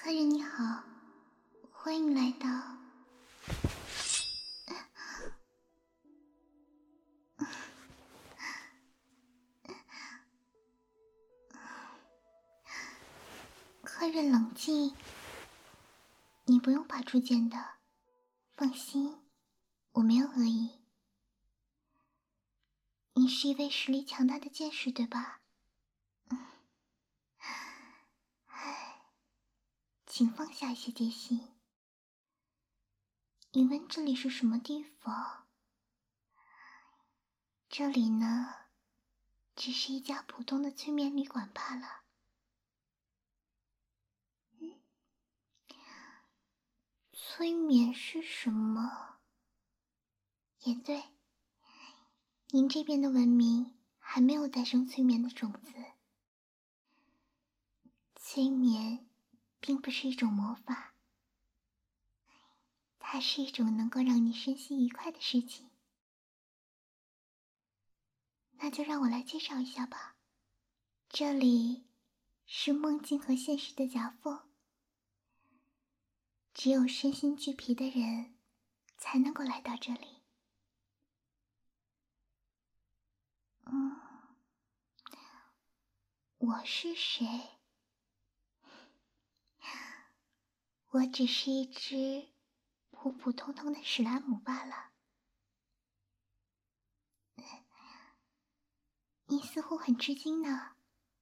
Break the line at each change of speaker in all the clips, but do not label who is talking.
客人你好，欢迎来到。客人冷静，你不用拔出剑的，放心，我没有恶意。你是一位实力强大的剑士，对吧？请放下一些戒心。你问这里是什么地方？这里呢，只是一家普通的催眠旅馆罢了。催眠是什么？也对，您这边的文明还没有诞生催眠的种子。催眠并不是一种魔法，它是一种能够让你身心愉快的事情。那就让我来介绍一下吧。这里是梦境和现实的夹缝，只有身心俱疲的人才能够来到这里。我是谁？我只是一只普普通通的史莱姆罢了。你似乎很吃惊呢。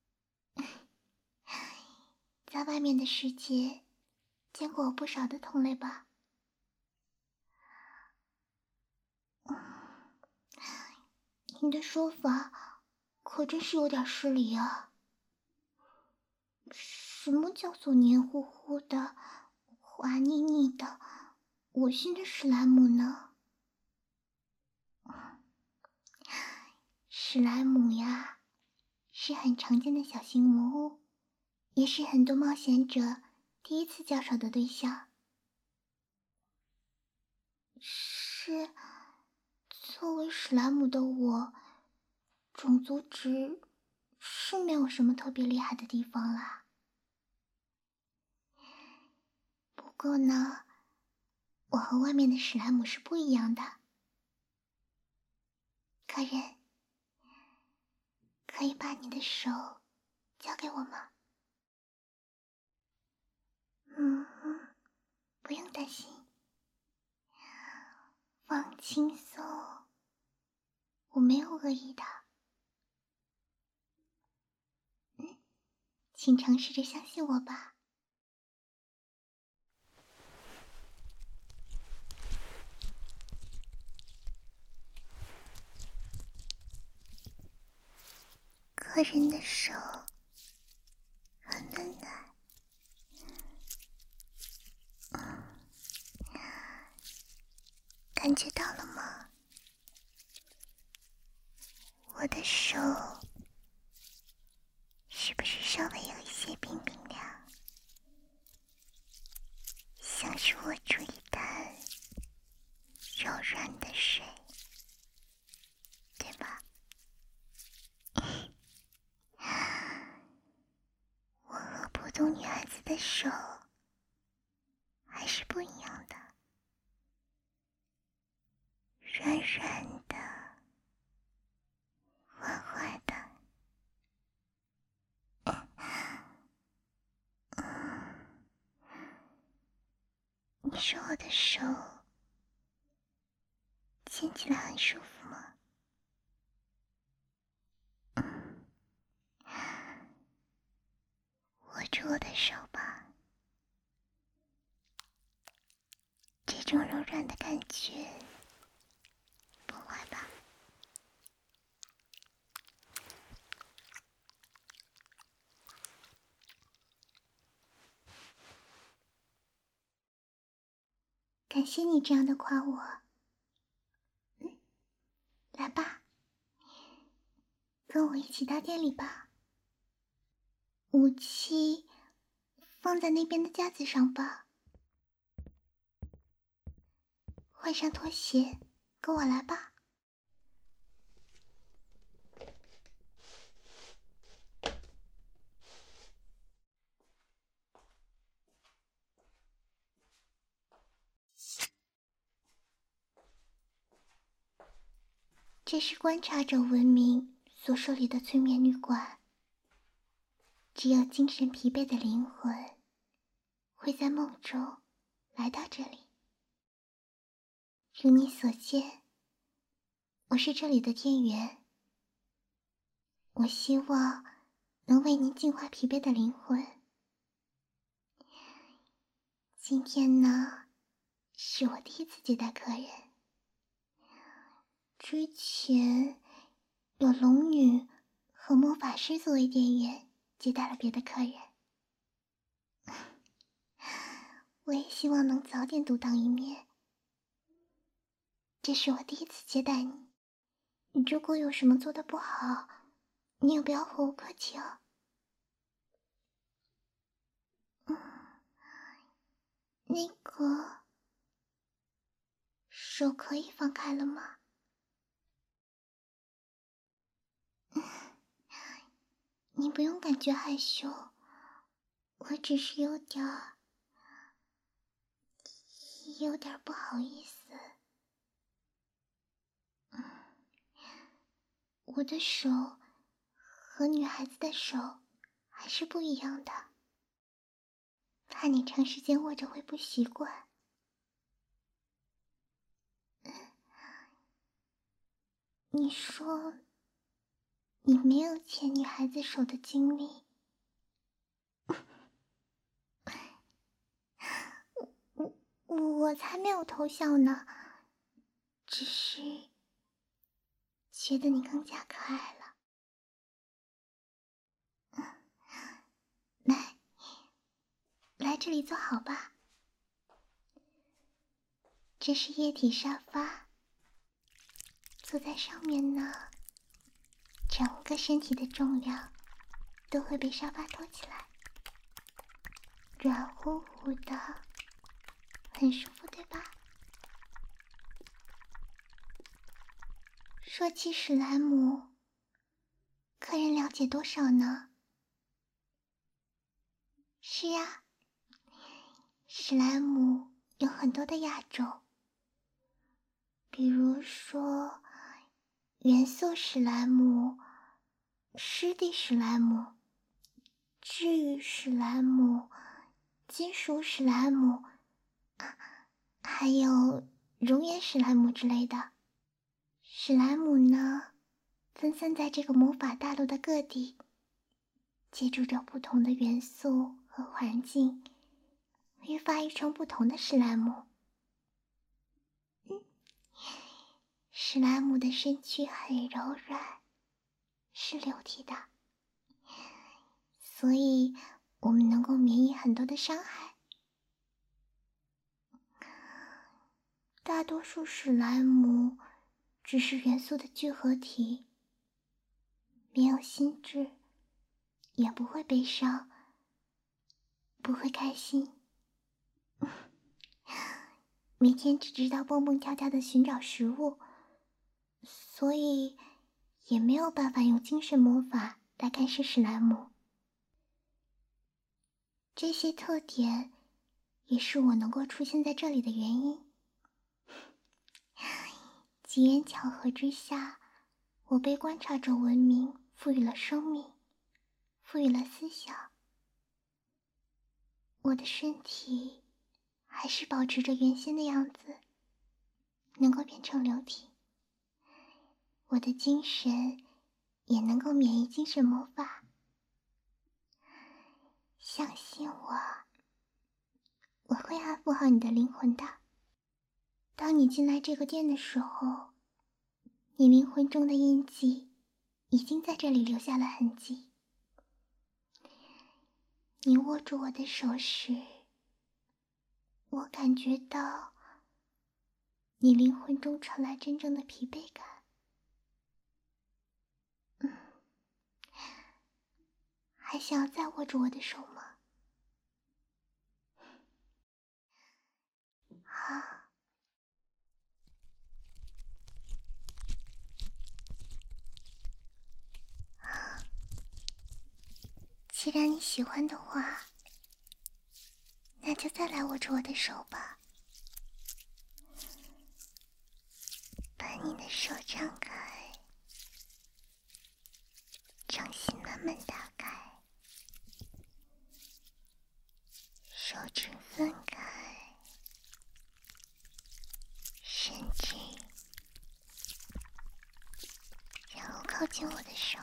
在外面的世界见过我不少的同类吧？你的说法可真是有点失礼啊。什么叫做黏糊糊的、滑腻腻的我心的史莱姆呢？史莱姆呀，是很常见的小型魔物，也是很多冒险者第一次交手的对象。是，作为史莱姆的我，种族值是没有什么特别厉害的地方啦。不过呢，我和外面的史莱姆是不一样的。客人，可以把你的手交给我吗？不用担心，放轻松，我没有恶意的。请尝试着相信我吧。客人的手很温暖，感觉到了吗？我的手是不是稍微有一些冰冰凉，像是握住一滩柔软的水，对吧？我和普通女孩子的手还是不一样的，软软的，滑滑的。你说我的手牵起来很舒服吗？握住我的手吧，这种柔软的感觉不坏吧？感谢你这样的夸我。来吧，跟我一起到店里吧。武器放在那边的架子上吧。换上拖鞋，跟我来吧。 这是观察者文明所设立的催眠旅馆，只有精神疲惫的灵魂会在梦中来到这里。如你所见，我是这里的店员，我希望能为您净化疲惫的灵魂。今天呢，是我第一次接待客人，之前有龙女和魔法师作为店员接待了别的客人，我也希望能早点独当一面。这是我第一次接待你，如果有什么做得不好，你也不要和我客气哦。那个，手可以放开了吗？你不用感觉害羞，我只是有点不好意思。我的手和女孩子的手还是不一样的，怕你长时间握着会不习惯。你说你没有牵女孩子手的经历，我才没有偷笑呢，只是觉得你更加可爱了。来这里坐好吧，这是液体沙发，坐在上面呢，整个身体的重量都会被沙发托起来，软乎乎的，很舒服，对吧？说起史莱姆，客人了解多少呢？是呀，史莱姆有很多的亚种，比如说元素史莱姆、湿地史莱姆、治愈史莱姆、金属史莱姆，还有熔岩史莱姆之类的。史莱姆呢，分散在这个魔法大陆的各地，借助着不同的元素和环境，会发育成不同的史莱姆。史莱姆的身躯很柔软，是流体的，所以我们能够免疫很多的伤害。大多数史莱姆只是元素的聚合体，没有心智，也不会悲伤，不会开心，每天只知道蹦蹦跳跳的寻找食物，所以也没有办法用精神魔法来干涉史莱姆。这些特点也是我能够出现在这里的原因。机缘巧合之下，我被观察者文明赋予了生命，赋予了思想。我的身体还是保持着原先的样子，能够变成流体。我的精神也能够免疫精神魔法。相信我，我会安抚好你的灵魂的。当你进来这个店的时候，你灵魂中的印记已经在这里留下了痕迹。你握住我的手时，我感觉到你灵魂中传来真正的疲惫感。还想要再握住我的手吗？好。既然你喜欢的话，那就再来握住我的手吧。把你的手张开， 掌心慢慢打开，手指分开，甚至然后靠近我的手。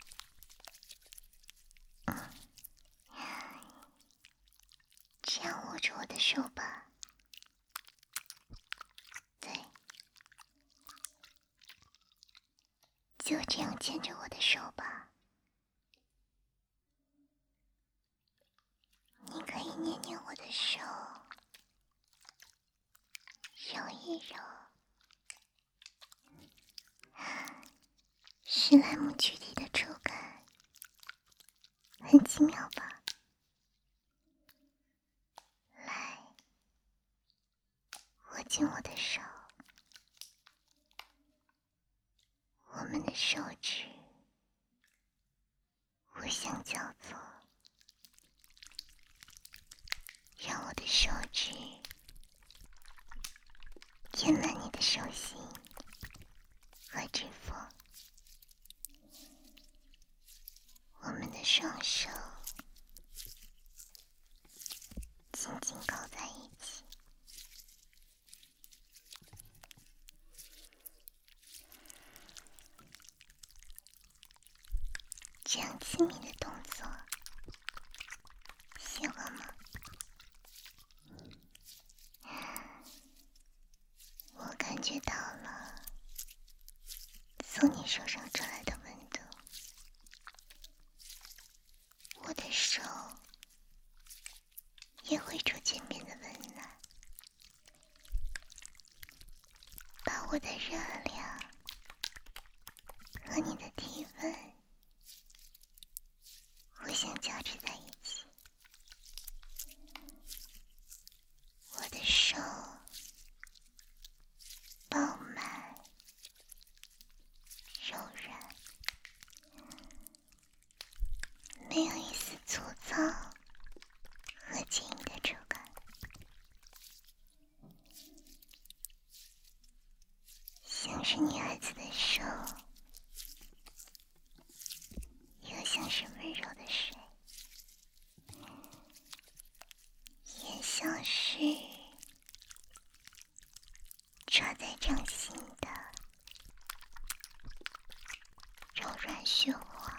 这样握住我的手吧。对，就这样牵着我的手吧。你可以捏捏我的手，揉一揉。史莱姆躯体的触感很奇妙吧？来，握紧我的手，我们的手指互相交错，让我的手指填满你的手心和指缝。我们的双手紧紧靠在一起，这样亲密的动作喜欢吗？我感觉到了从你手上传来的温度，我的手也会逐渐变得温暖，把我的热量和你的体温互相交织在一起。我的手饱满柔软，没有一丝粗糙和坚硬的触感，像是女孩子的手，又像是温柔的水，也像是抓在掌心的柔软雪花。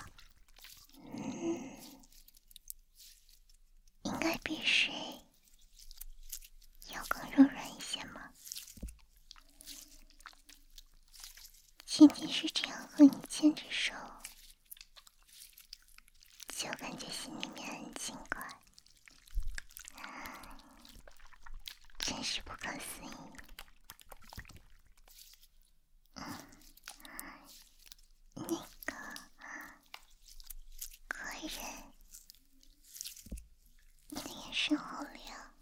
应该比水要更柔软一些吗？仅仅是这样和你牵着手，就感觉心里面很轻快，真是不可思议。那个客人，你的眼神好亮，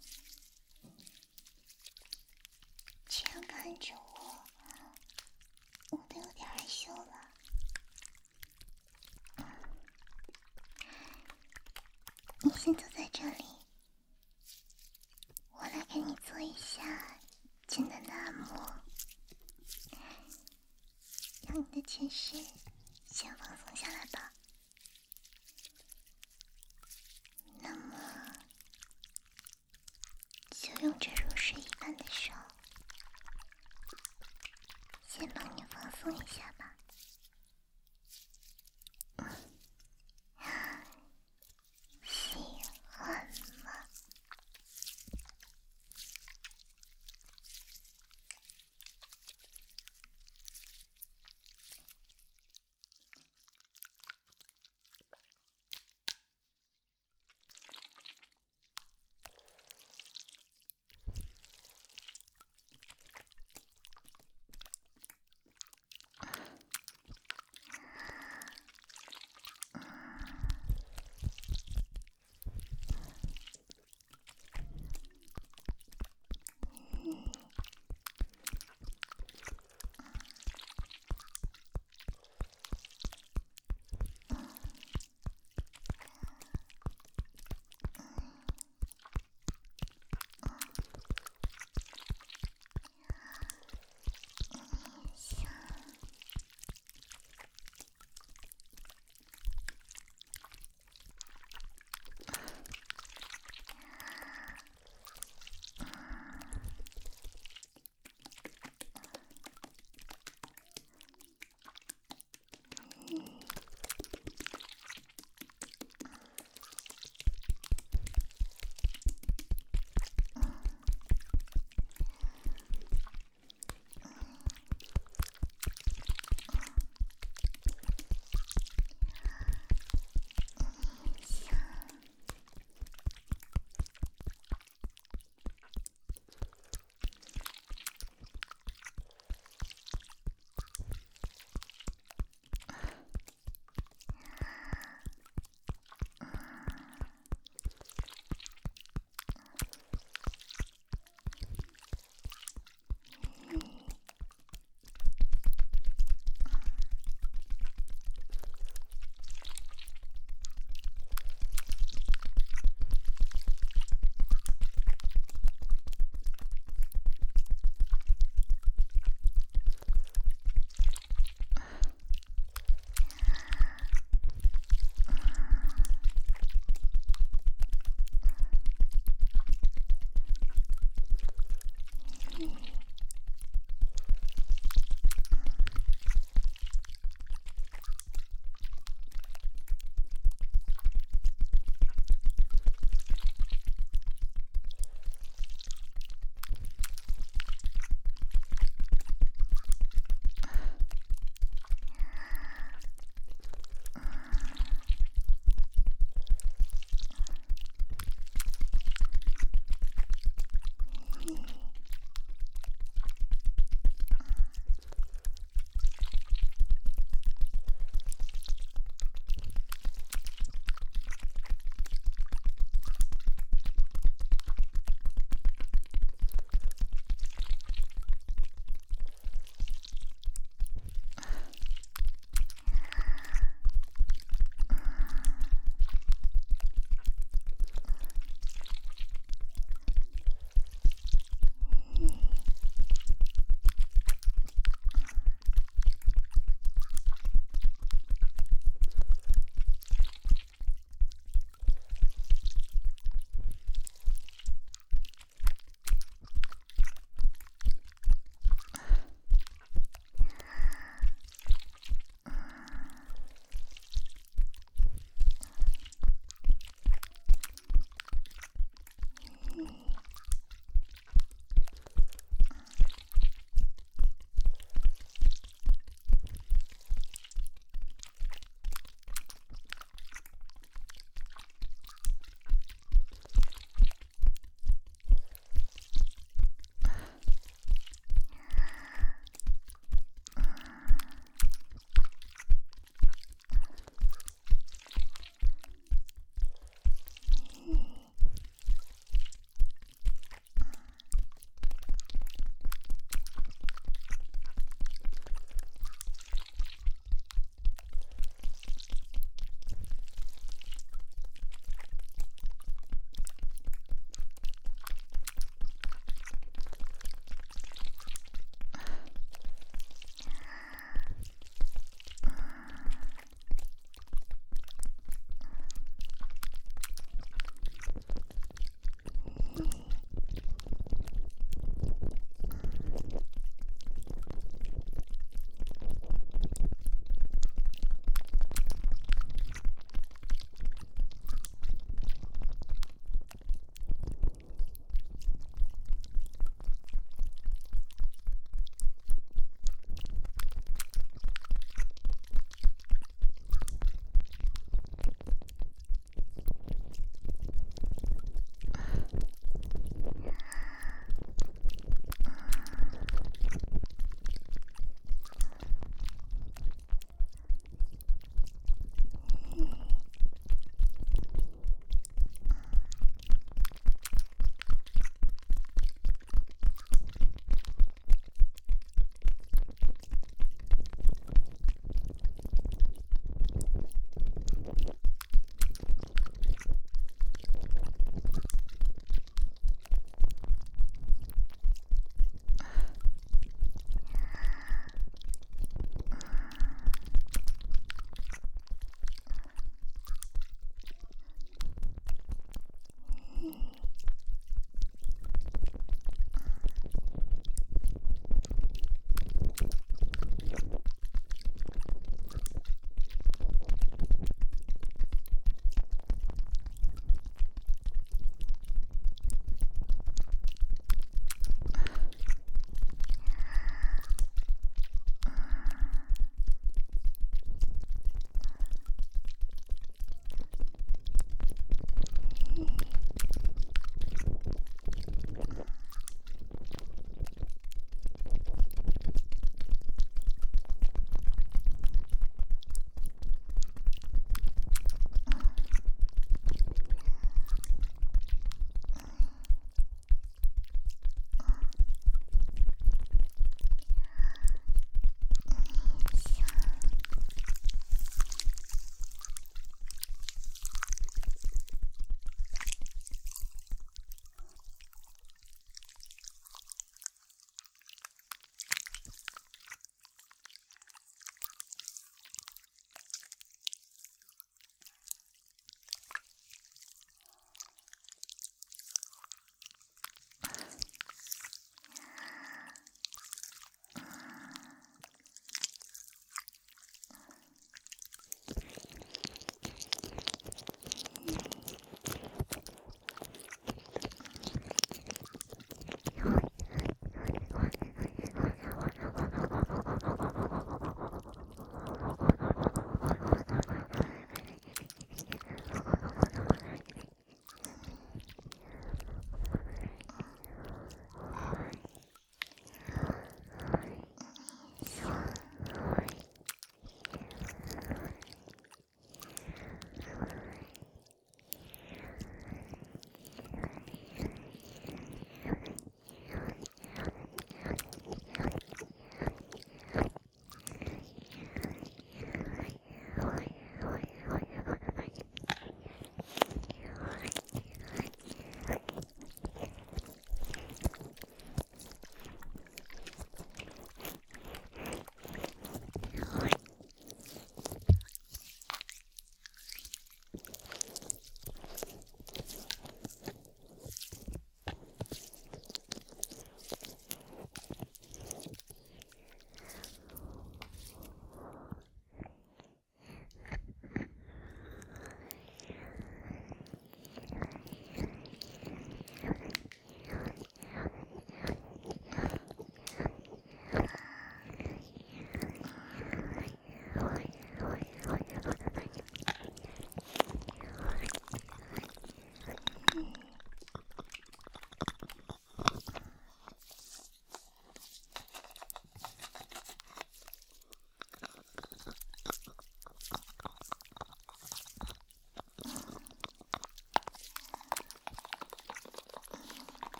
这样看着我，我都有点害羞了。你先坐在这里，我来给你做一下简单的按摩，让你的全身先放松下来吧。那么就用这